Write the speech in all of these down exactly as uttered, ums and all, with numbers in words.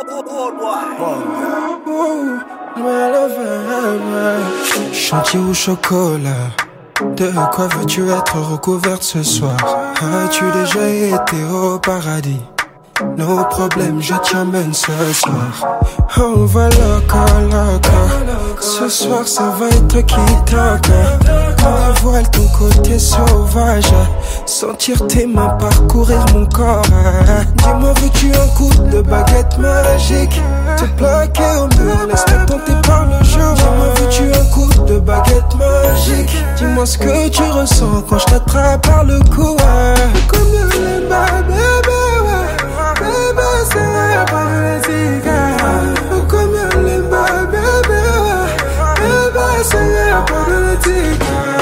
Chantier ou chocolat, de quoi veux-tu être recouverte ce soir? As-tu déjà été au paradis? Nos problèmes, je t'emmène ce soir. On va loco, loco. Ce soir, ça va être qui toque. On dévoile ton côté sauvage. Sentir tes mains parcourir mon corps. Dis-moi, veux-tu un coup de baguette magique? Te plaquer au mur, laisse-moi tenter par le jour. Dis-moi, veux-tu un coup de baguette magique? Dis-moi ce que tu ressens quand je t'attrape par le cou. Comme les bébés. Bébé, c'est pas le tigre. Comme les bébés. Bébé, c'est pas le tigre.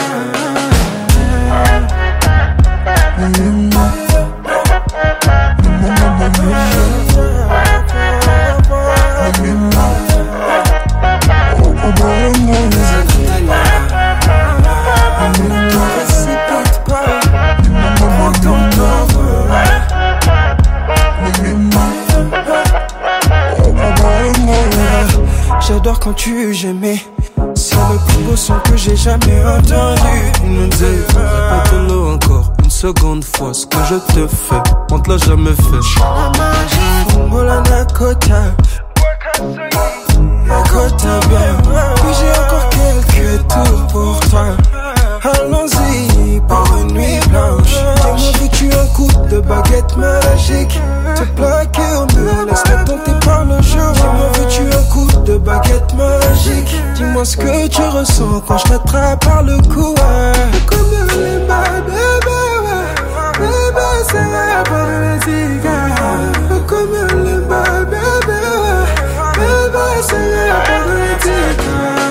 J'adore quand tu gémais. C'est le plus beau son que j'ai jamais entendu. Nous deux, répète-le encore une seconde fois. Ce que je te fais, on te l'a jamais fait. Mola Nakota, Nakota bien. Puis j'ai encore quelques tours pour toi. Allons-y pour une nuit blanche. Dis-moi, veux-tu un coup de baguette magique? Te plaquer au mur, laisse-moi tenter par le jour. Dis-moi, veux-tu un coup de baguette magique? Dis-moi ce que tu ressens quand je t'attrape par le cou. Comme les bébés, bébé, c'est pas le tigre. Comme les bébés, bébé, c'est pas le tigre.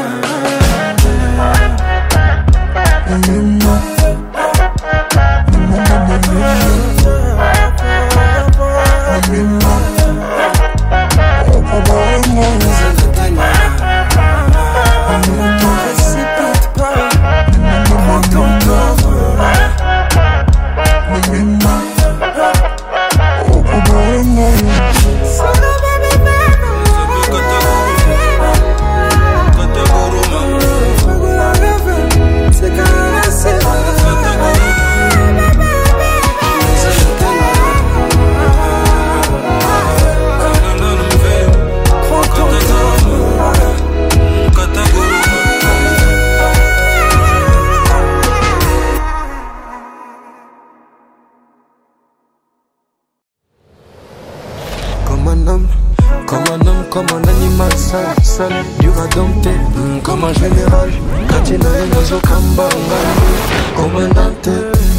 Comme un animal sale, sale, dur à dompter, mmh, comme un général, quand il a un oiseau comme Bangani, comme un Dante.